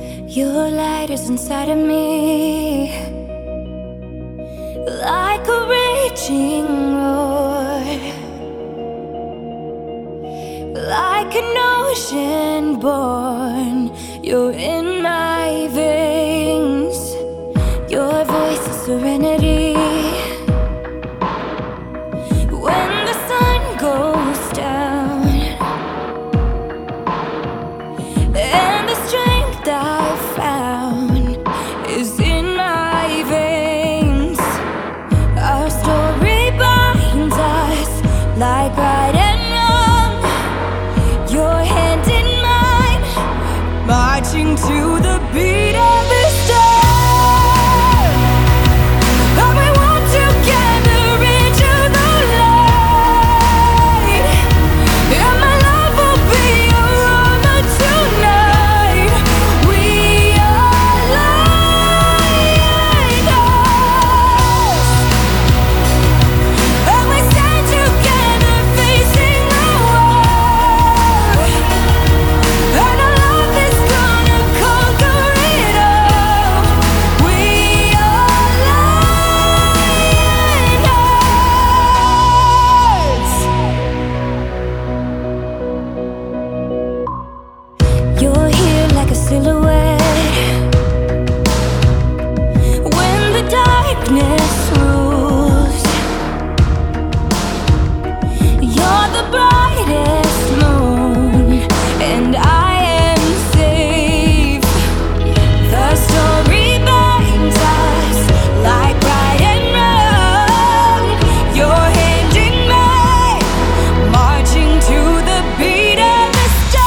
Your light is inside of me, like a raging roar, like an ocean born. You're in my veins. Your voice is serenity. When the sun goes down and the strength I found is in my veins, our story binds us like right and wrong. Your hand in mine, marching to the beat of the storm. And we walk together into the light, and my love will be your armor tonight. We are lighthouse, and we stand together facing the war. And our love is gonna conquer it all. We are lighthearts. You're here like a silhouette when the darkness rules. You're the brightest moon, and I am safe. The story binds us like right and wrong. Your hand in mine, marching to the beat of the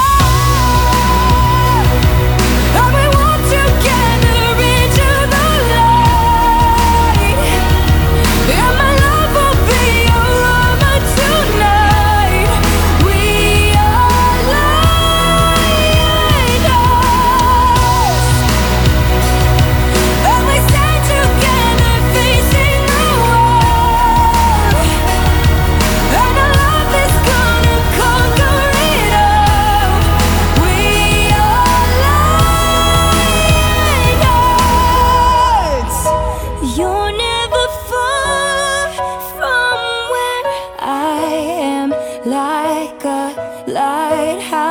storm. And we walk together into the light, and my love will be your armor tonight. We are lighthouse, and we stand together facing the war. And our love is gonna conquer it all. We are lighthearts. You're never far from where I am, like a lighthouse.